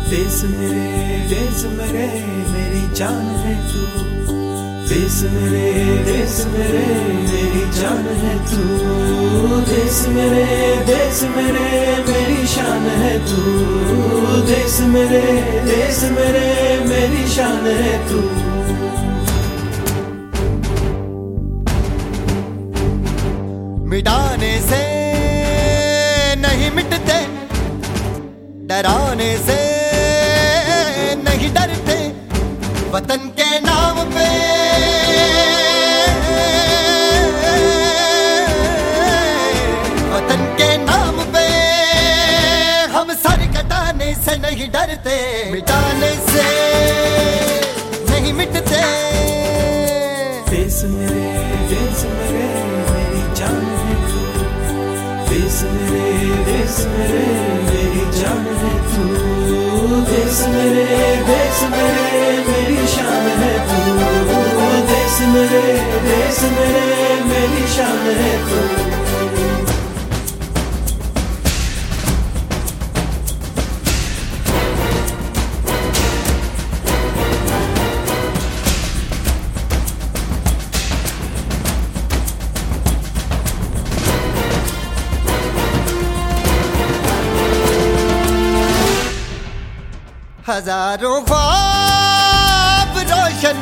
देश मेरे मेरी जान है तू। देश मेरे मेरी जान है तू। देश मेरे मेरी शान है तू। देश मेरे मेरी शान है तू। मिटाने से नहीं मिटते, डराने से नहीं डरते, वतन के नाम पे वतन के नाम पे हम सर कटाने से नहीं डरते, मिटाने से नहीं मिटते। देश मेरे मेरी जान है तू। देश मेरे मेरी जान है तू। देश मेरे मेरी शान है तू। देश मेरे मेरी शान है तू। हजारों ख्वाब रोशन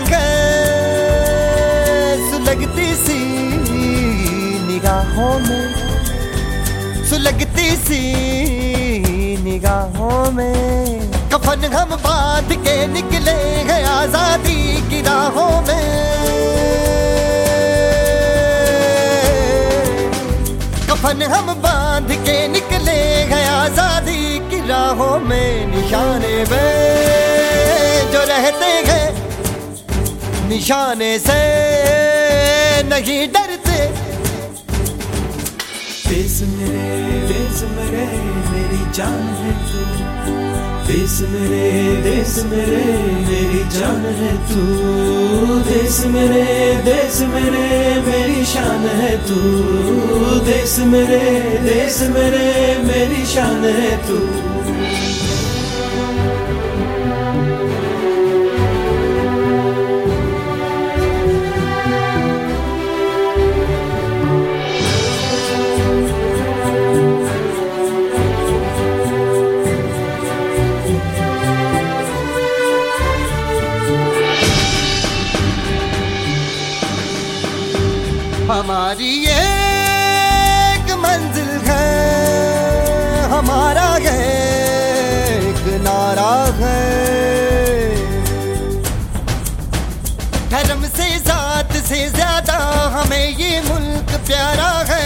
गए सुलगती सी निगाहों में, सुलगती सी निगाहों में। कफन हम बांध के निकले हैं आजादी की राहों में। कफन हम बांध के निकले हैं आजादी की राहों में। निशाने पे जो रहते हैं निशाने से नहीं डरते। देश मेरे मेरी जान है तू। देश मेरे मेरी जान है तू। देश मेरे मेरी शान है तू। देश मेरे मेरी शान है तू। हमारी एक मंजिल है, हमारा एक नारा है। धर्म से जात से ज्यादा हमें ये मुल्क प्यारा है।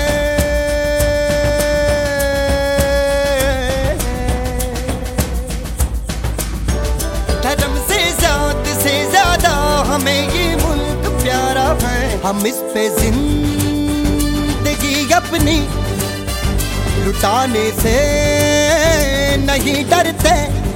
धर्म से जात से ज्यादा हमें ये मुल्क प्यारा है। हम इस पे जिंदगी अपनी लुटाने से नहीं डरते।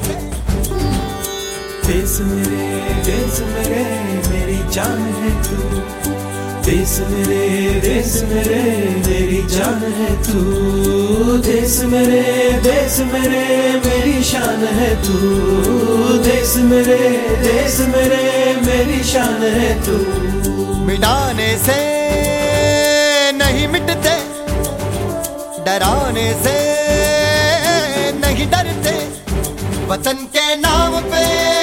देश मेरे मेरी जान है तू। देश मेरे मेरी जान है तू। देश मेरे मेरी शान है तू। देश मेरे मेरी शान है तू। मिटाने से नहीं मिटते, डराने से नहीं डरते, वतन के नाम पे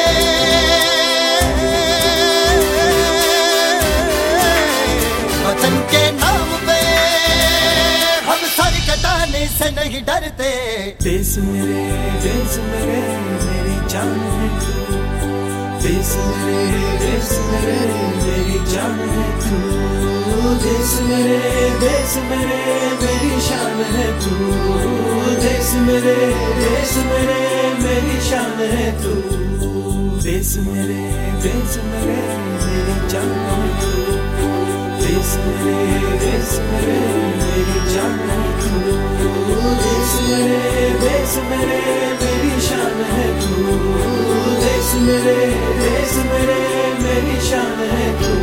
वतन के नाम पे हम सर कटाने से नहीं डरते। देश मेरे मेरी जान है तू। देश मेरे मेरी जान है तू। देश मेरे मेरी शान है तू। देश मेरे मेरी शान है तू। देश मेरे मेरी जान है तू। देश मेरे मेरी जान है तू। देश मेरे मेरी शान है तू। देश मेरे मेरी शान है तू।